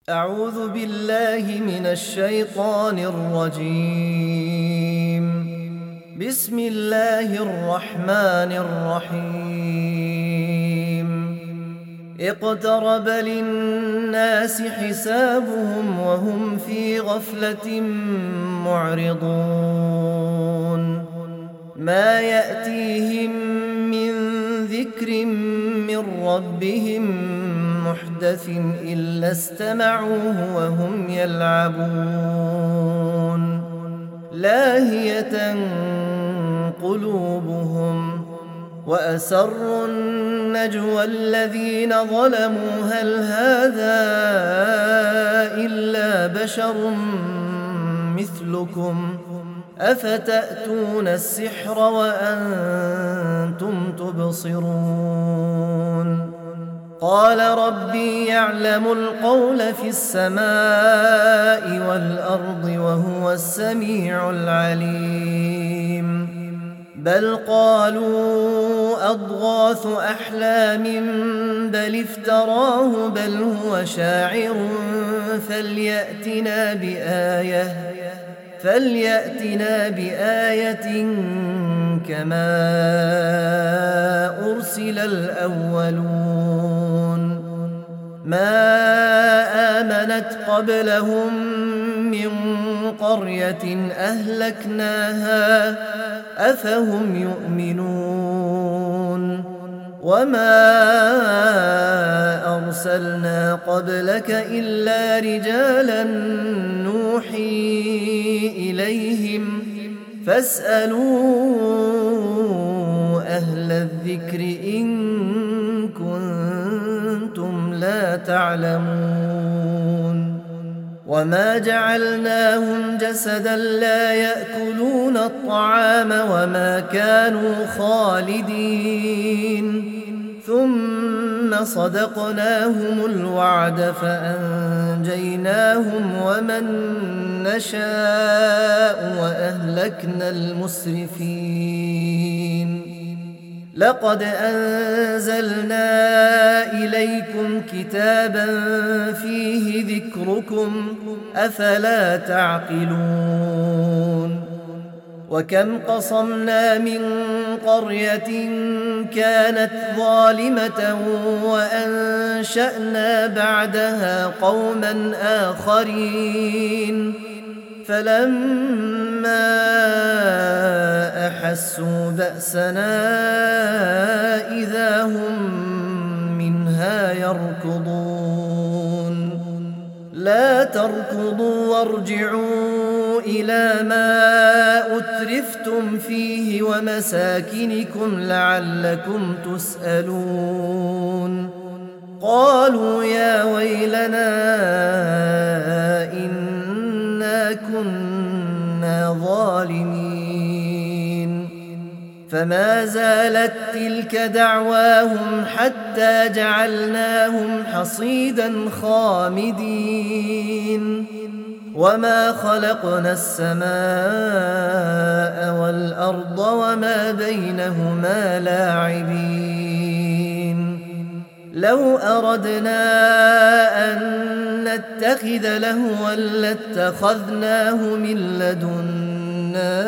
أعوذ بالله من الشيطان الرجيم. بسم الله الرحمن الرحيم. اقترب للناس حسابهم وهم في غفلة معرضون. ما يأتيهم من ذكر من ربهم محدث إلا استمعوه وهم يلعبون. لاهية قلوبهم وأسروا النجوى الذين ظلموا هل هذا إلا بشر مثلكم أفتأتون السحر وأنتم تبصرون. قال ربي يعلم القول في السماء والأرض وهو السميع العليم. بل قالوا أضغاث أحلام بل افتراه بل هو شاعر فليأتنا بآية كما أرسل الأولون. ما آمنت قبلهم من قرية أهلكناها أفهم يؤمنون. وما أرسلنا قبلك إلا رجالا نوحي إليهم فاسألوا أهل الذكر إن كنتم لا تعلمون. وما جعلناهم جسدا لا يأكلون الطعام وما كانوا خالدين ثم صدقناهم الوعد فأنجيناهم ومن نشاء وأهلكنا المسرفين. لقد أنزلنا إليكم كتابا فيه ذكركم أفلا تعقلون. وكم قصمنا من قرية كانت ظالمة وأنشأنا بعدها قوما آخرين فلما أحسوا بأسنا إذا هم منها يركضون. لا تركضوا وارجعوا إلى ما أترفتم فيه ومساكنكم لعلكم تسألون. قالوا يا ويلنا إنا كنا ظالمين. فما زالت تلك دعواهم حتى جعلناهم حصيدا خامدين. وما خلقنا السماء والأرض وما بينهما لاعبين. لو أردنا أن نتخذ لهوا لاتخذناه من لدنا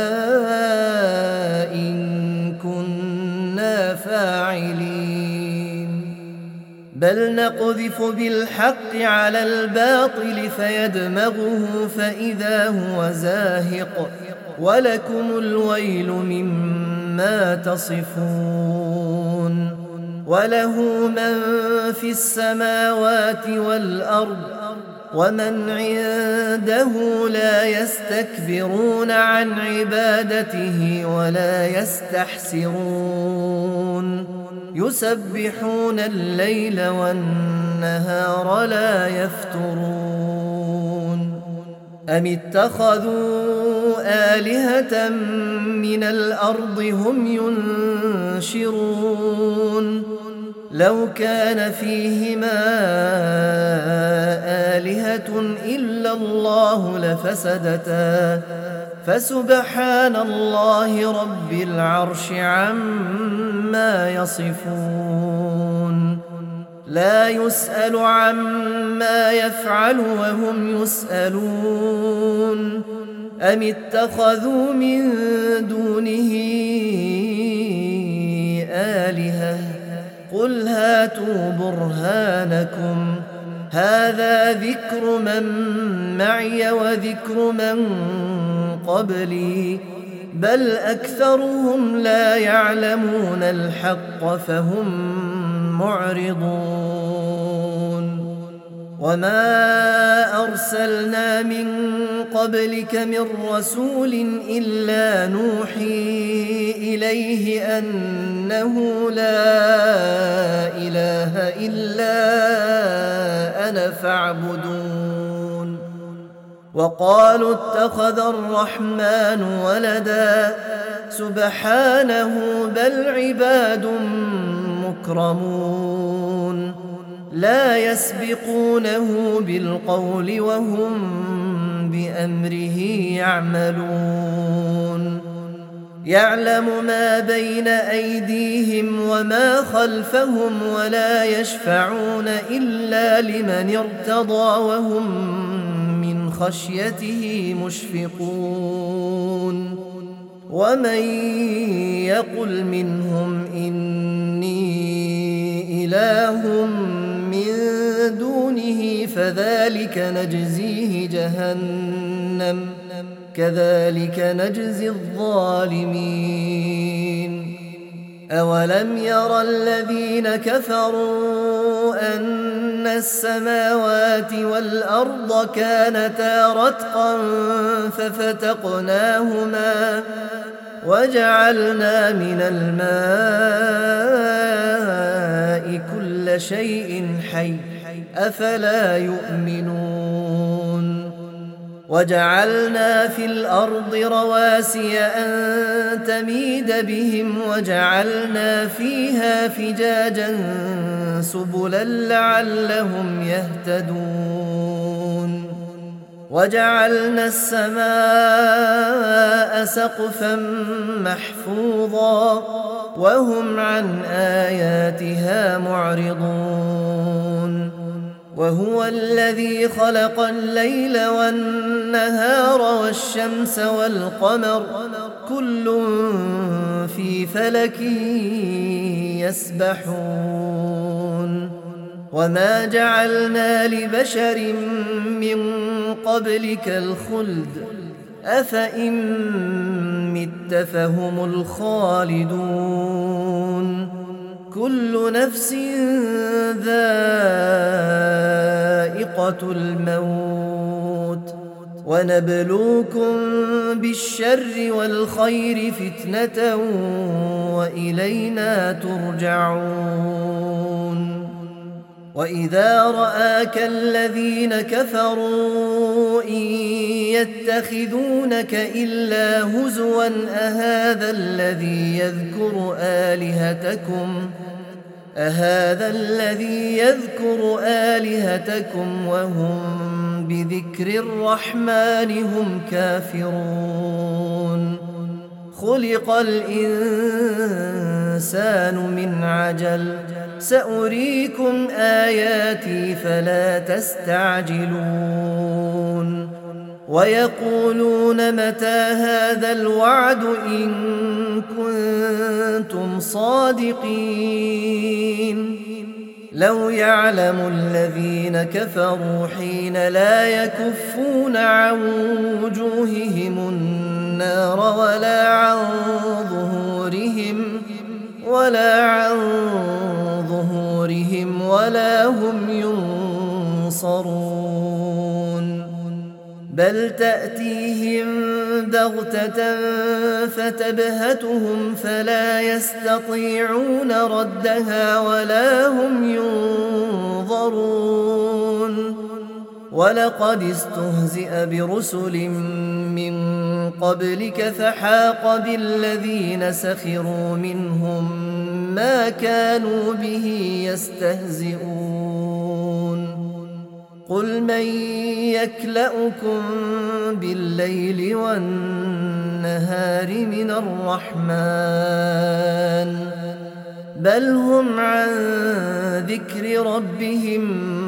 إن كنا فاعلين. بل نقذف بالحق على الباطل فيدمغه فإذا هو زاهق ولكم الويل مما تصفون. وله من في السماوات والأرض ومن عنده لا يستكبرون عن عبادته ولا يستحسرون. يسبحون الليل والنهار لا يفترون. أم اتخذوا آلهة من الأرض هم ينشرون. لو كان فيهما آلهة إلا الله لفسدتا فسبحان الله رب العرش عما يصفون. لا يسأل عما يفعل وهم يسألون أم اتخذوا من دونه آلهة قل هاتوا برهانكم هذا ذكر من معي وذكر من قبلي بل أكثرهم لا يعلمون الحق فهم معرضون وما أرسلنا من قبلك من رسول إلا نوحي إليه أنه لا إله إلا أنا فاعبدون وقالوا اتخذ الرحمن ولدا سبحانه بل عباد مكرمون لا يسبقونه بالقول وهم بأمره يعملون يعلم ما بين أيديهم وما خلفهم ولا يشفعون إلا لمن ارتضى وهم من خشيته مشفقون ومن يقل منهم إني إله من دونه فذلك نجزيه جهنم كذلك نجزي الظالمين أولم ير الذين كفروا أن السماوات والأرض كانتا رتقا ففتقناهما وجعلنا من الماء كل شيء حي أفلا يؤمنون وجعلنا في الأرض رواسي أن تميد بهم وجعلنا فيها فجاجا سبلا لعلهم يهتدون وجعلنا السماء سقفا محفوظا وهم عن آياتها معرضون وهو الذي خلق الليل والنهار والشمس والقمر كل في فلك يسبحون وما جعلنا لبشر من قبلك الخلد أفإن مت فهم الخالدون كل نفس ذائقة الموت ونبلوكم بالشر والخير فتنة وإلينا ترجعون وإذا رآك الذين كفروا إن يتخذونك إلا هزوا أهذا الذي يذكر آلهتكم وهم بذكر الرحمن هم كافرون خلق الإنسان من عجل سأريكم آياتي فلا تستعجلون ويقولون متى هذا الوعد إن كنتم صادقين لو يعلم الذين كفروا حين لا يكفون عن وجوههم النار ولا هم ينصرون بل تأتيهم بغتة فتبهتهم فلا يستطيعون ردها ولا هم ينظرون ولقد استهزئ برسل من قبلك فحاق بالذين سخروا منهم ما كانوا به يستهزئون قل من يكلؤكم بالليل والنهار من الرحمن بل هم عن ذكر ربهم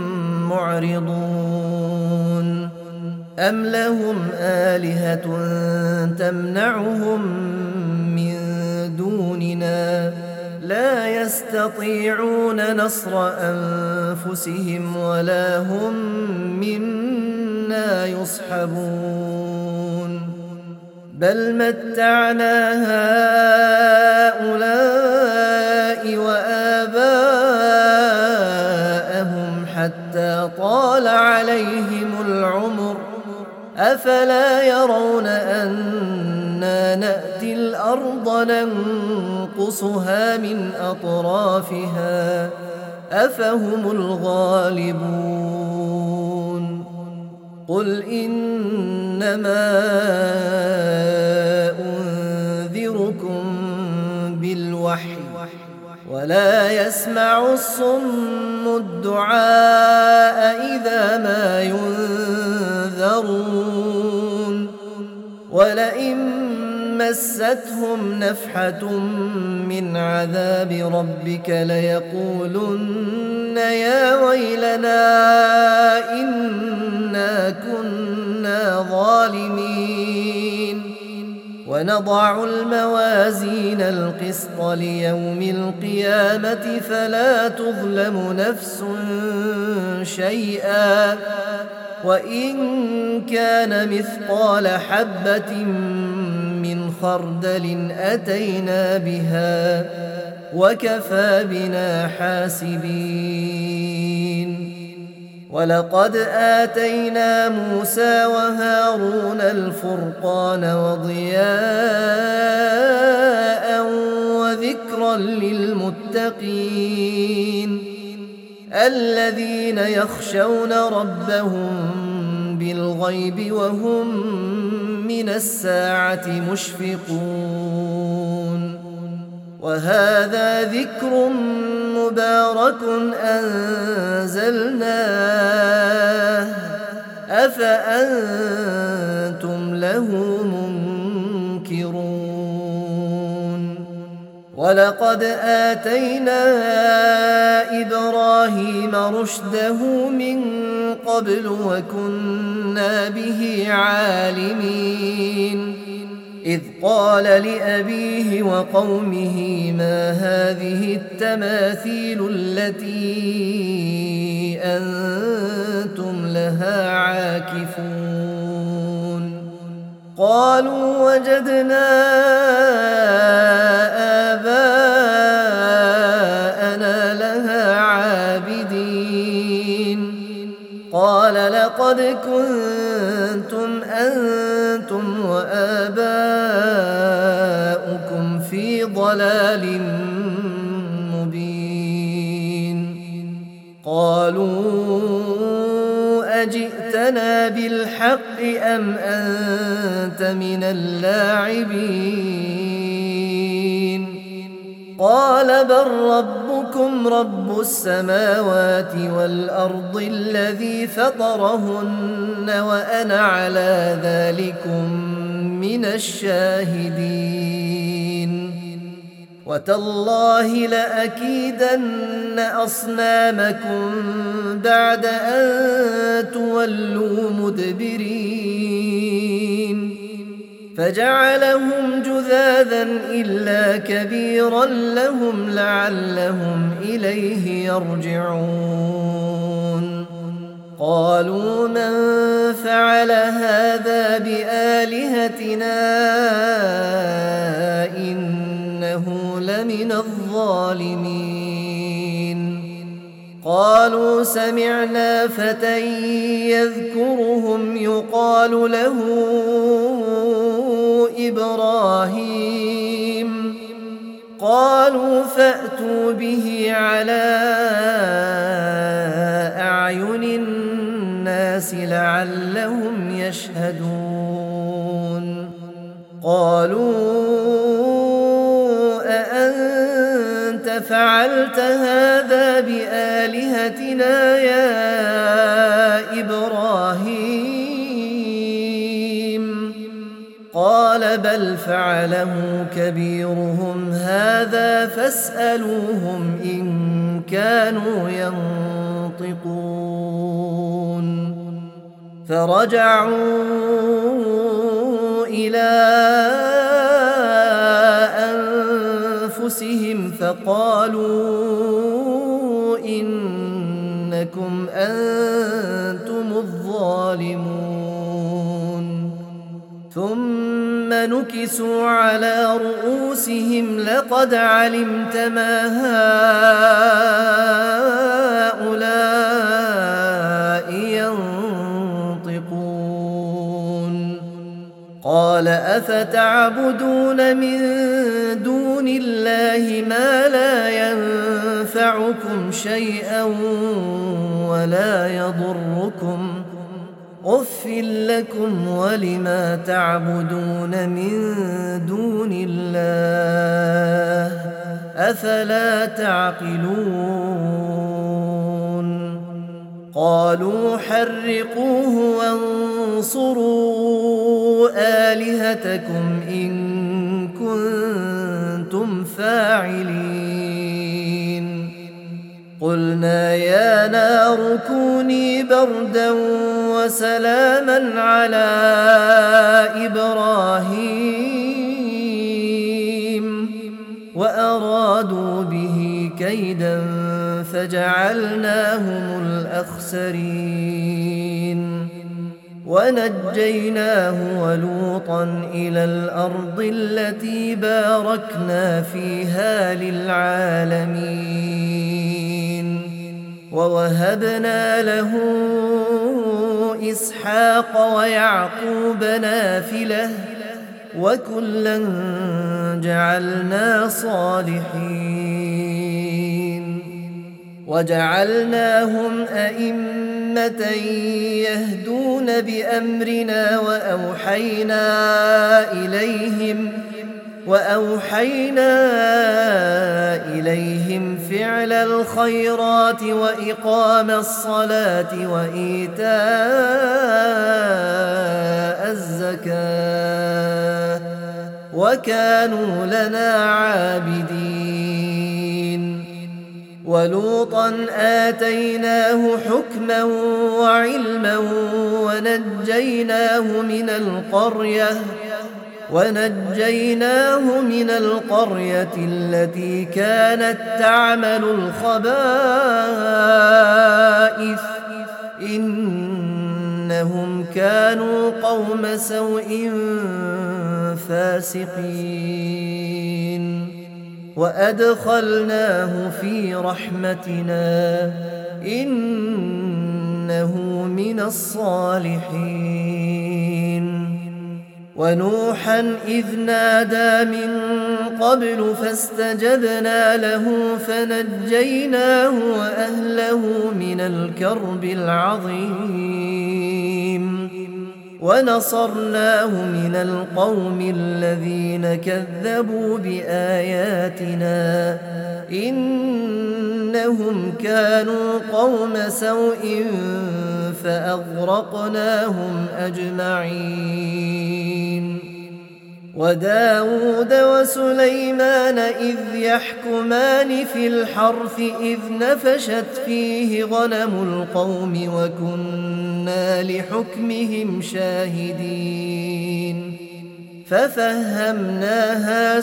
معرضون أم لهم آلهة تمنعهم من دوننا لا يستطيعون نصر أنفسهم ولا هم منا يصحبون بل متعنا هؤلاء وآباءهم حتى طال عليهم العمر أفلا يرون أنا نأتي الأرض ننقصها من أطرافها أفهم الغالبون قل إنما أنذركم بالوحي ولا يسمع الصم الدعاء إذا ما ينذرون ولئن مستهم نفحة من عذاب ربك ليقولن يا ويلنا إنا كنا ظالمين ونضع الموازين القسط ليوم القيامة فلا تظلم نفس شيئا وإن كان مثقال حبة من خردل أتينا بها وكفى بنا حاسبين ولقد آتينا موسى وهارون الفرقان وضياء وذكرا للمتقين الذين يخشون ربهم بالغيب وهم من الساعة مشفقون وهذا ذكر مبارك أنزلناه أفأنتم له منكرون ولقد آتينا إبراهيم رشده من قبل وكنا به عالمين إذ قال لأبيه وقومه ما هذه التماثيل التي أنتم لها عاكفون قالوا وجدنا آباءنا لها عابدين قال لقد كنتم أنتم وآباؤكم في ضلال مبين قالوا أجئتنا بالحق أم أنت من اللاعبين قال بل ربكم رب السماوات والأرض الذي فطرهن وأنا على ذلكم من الشاهدين وتالله لأكيدن أصنامكم بعد أن تولوا مدبرين فجعلهم جذاذا إلا كبيرا لهم لعلهم إليه يرجعون قالوا من فعل هذا بآلهتنا إنه لمن الظالمين قالوا سمعنا فتى يذكرهم يقال له إبراهيم قالوا فأتوا به على أعين الناس لعلهم يشهدون قالوا أأنت فعلت هذا بآلهتنا يا إبراهيم قال قال بل فعله كبيرهم هذا فاسألوهم إن كانوا ينطقون فرجعوا إلى أنفسهم فقالوا إنكم أنتم الظالمون ثم نكسوا على رؤوسهم لقد علمت ما هؤلاء ينطقون قال أفتعبدون من دون الله ما لا ينفعكم شيئا ولا يضركم أف لكم ولما تعبدون من دون الله أفلا تعقلون قالوا حرقوه وانصروا آلهتكم إن كنتم فاعلين قلنا يا نار كوني بردا وسلاما على إبراهيم وأرادوا به كيدا فجعلناهم الأخسرين ونجيناه ولوطا إلى الأرض التي باركنا فيها للعالمين ووهبنا له إسحاق ويعقوب نافلة وكلا جعلنا صالحين وجعلناهم أئمة يهدون بأمرنا وأوحينا إليهم فعل الخيرات وإقام الصلاة وإيتاء الزكاة وكانوا لنا عابدين ولوطا آتيناه حكما وعلما ونجيناه من القرية التي كانت تعمل الخبائث إنهم كانوا قوم سوء فاسقين وأدخلناه في رحمتنا إنه من الصالحين ونوحا إذ نادى من قبل فاستجبنا له فنجيناه وأهله من الكرب العظيم ونصرناه من القوم الذين كذبوا بآياتنا إنهم كانوا قوم سوء فأغرقناهم أجمعين وداود وسليمان إذ يحكمان في الحرث إذ نفشت فيه غنم القوم وكنا لحكمهم شاهدين ففهمناها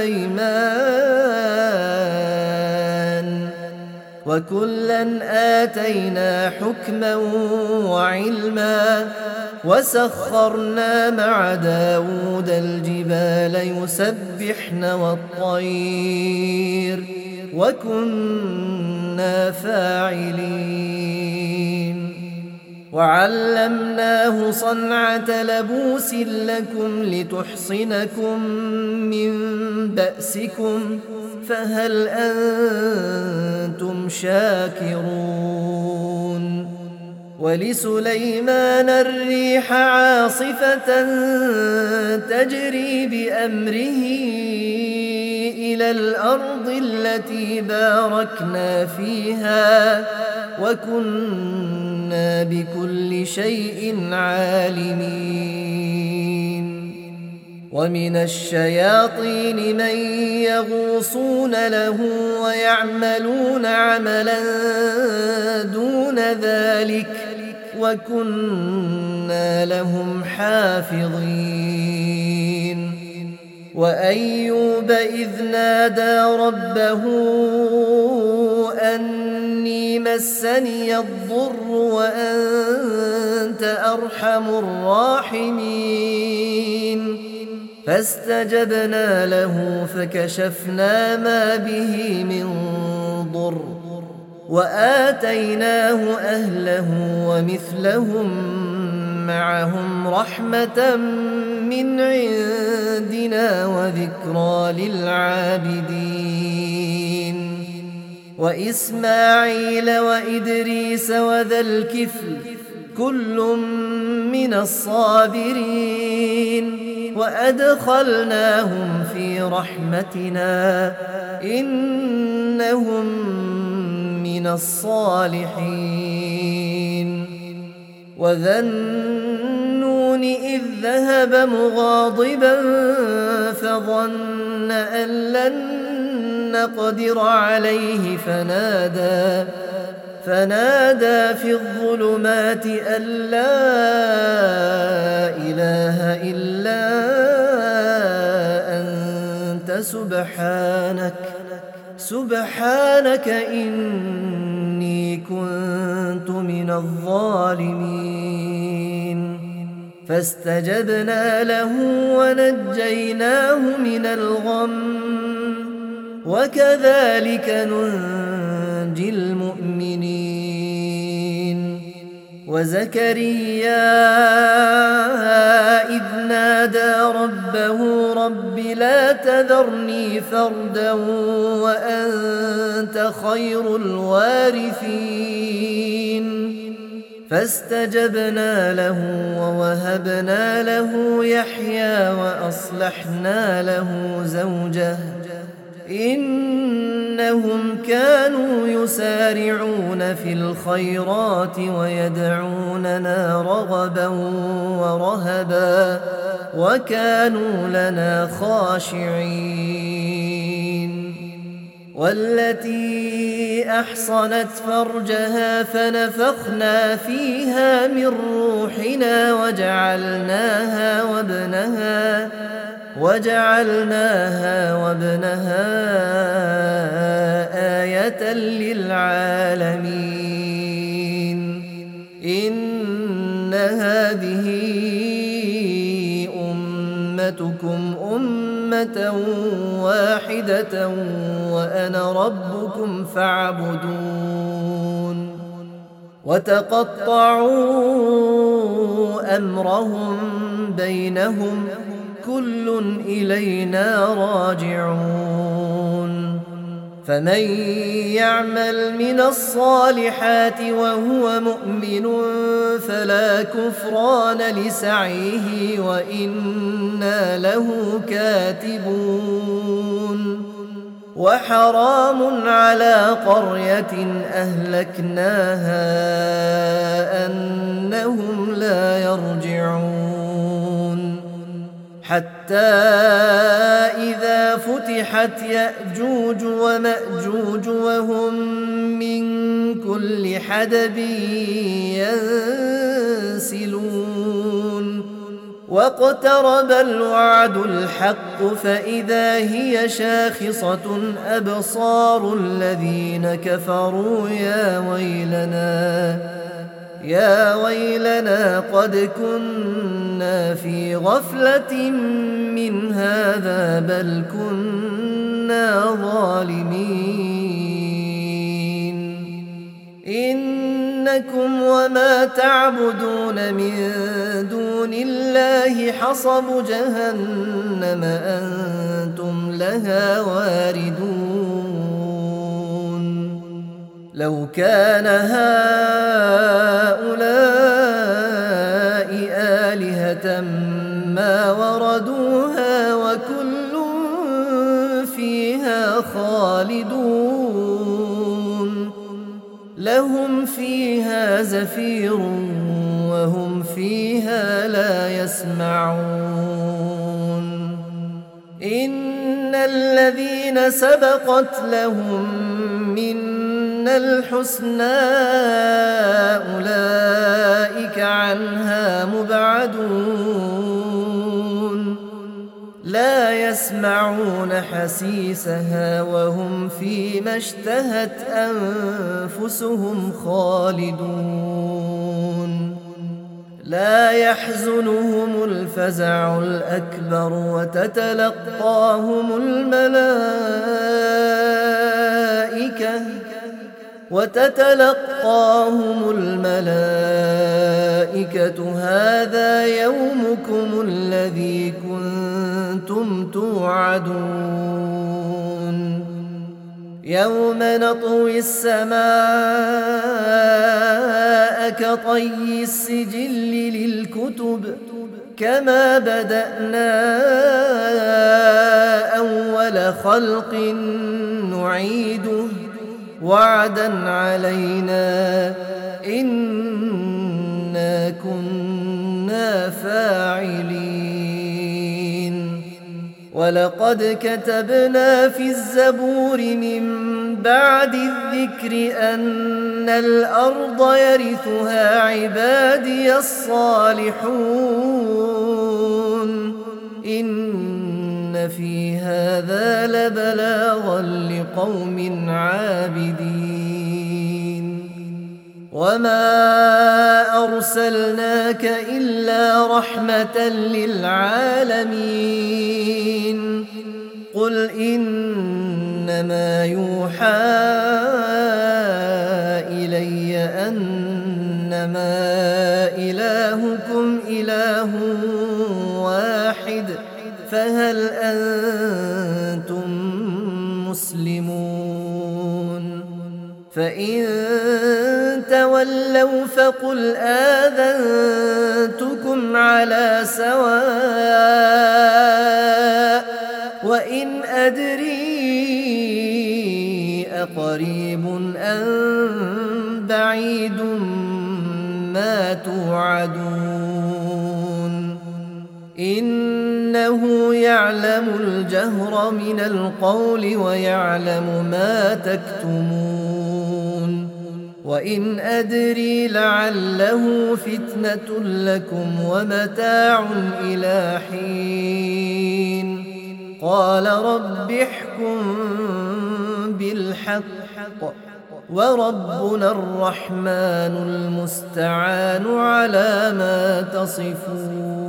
سليمان وكلا آتينا حكما وعلما وسخرنا مع داود الجبال يسبحن والطير وكنا فاعلين وعلمناه صنعة لبوس لكم لتحصنكم من بأسكم فهل أنتم شاكرون ولسليمان الريح عاصفة تجري بأمره إلى الأرض التي باركنا فيها وكنا بكل شيء عالمين ومن الشياطين من يغوصون له ويعملون عملا دون ذلك وكنا لهم حافظين وأيوب إذ نادى ربه أني مسني الضر وأنت أرحم الراحمين فاستجبنا له فكشفنا ما به من ضر وآتيناه أهله ومثلهم معهم رحمة من عندنا وذكرى للعابدين وإسماعيل وإدريس وذا الكفل كل من الصابرين وأدخلناهم في رحمتنا إنهم من الصالحين وذا النون إذ ذهب مغاضبا فظن أن لن نقدر عليه فنادى في الظلمات أن لا إله إلا أنت سبحانك إني كنت من الظالمين فاستجبنا له ونجيناه من الغم وكذلك ننجي المؤمنين وزكريا إذ نادى ربه رب لا تذرني فردا وأنت خير الوارثين فاستجبنا له ووهبنا له يحيى وأصلحنا له زوجه إنهم كانوا يسارعون في الخيرات ويدعوننا رغبا ورهبا وكانوا لنا خاشعين والتي أحصنت فرجها فنفخنا فيها من روحنا وجعلناها وابنها آية للعالمين إن هذه أمتكم أمة واحدة وأنا ربكم فاعبدون وتقطعوا أمرهم بينهم كل إلينا راجعون فمن يعمل من الصالحات وهو مؤمن فلا كفران لسعيه وإنا له كاتبون وحرام على قرية أهلكناها أنهم لا يرجعون حتى إذا فتحت يأجوج ومأجوج وهم من كل حدب ينسلون واقترب الوعد الحق فإذا هي شاخصة أبصار الذين كفروا يا ويلنا قد كنا في غفلة من هذا بل كنا ظالمين إنكم وما تعبدون من دون الله حصب جهنم أنتم لها واردون لو كان هؤلاء آلهة ما وردوها وكل فيها خالدون لهم فيها زفير وهم فيها لا يسمعون الذين سبقت لهم منا الحسنى أولئك عنها مبعدون لا يسمعون حسيسها وهم فيما اشتهت أنفسهم خالدون لا يحزنهم الفزع الأكبر وتتلقاهم الملائكة هذا يومكم الذي كنتم توعدون يوم نطوي السماء كطي السجل للكتب كما بدأنا أول خلق نعيده وعدا علينا إنا كنا فاعلين ولقد كتبنا في الزبور من بعد الذكر أن الأرض يرثها عبادي الصالحون إن في هذا لبلاغا لقوم عابدين وما أرسلناك إلا رحمة للعالمين قل إنما يوحى إلي أنما إلهكم إله واحد فهل أنتم مسلمون فإن تولوا فقل آذنتكم على سواء وإن أدري أقريب أم بعيد ما توعدون إنه يعلم الجهر من القول ويعلم ما تكتمون وإن أدري لعله فتنة لكم ومتاع إلى حين قال رب احكم بالحق وربنا الرحمن المستعان على ما تصفون